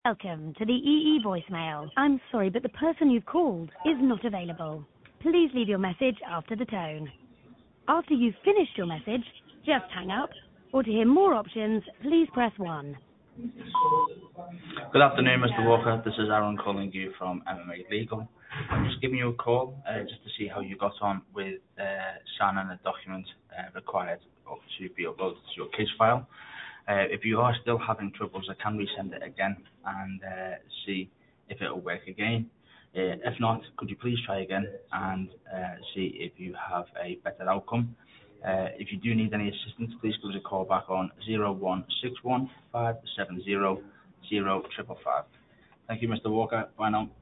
Welcome to the EE voicemail. I'm sorry, but the person you've called is not available. Please leave your message after the tone. After you've finished your message, just hang up. Or to hear more options, please press 1. Good afternoon, Mr. Walker. This is Aaron calling you from MMA Legal. I'm just giving you a call just to see how you got on with signing a document required to be uploaded to your case file. If you are still having troubles, I can resend it again and see if it will work again. If not, could you please try again and see if you have a better outcome. If you do need any assistance, please give us a call back on 0161 570 0555. Thank you, Mr. Walker. Bye now.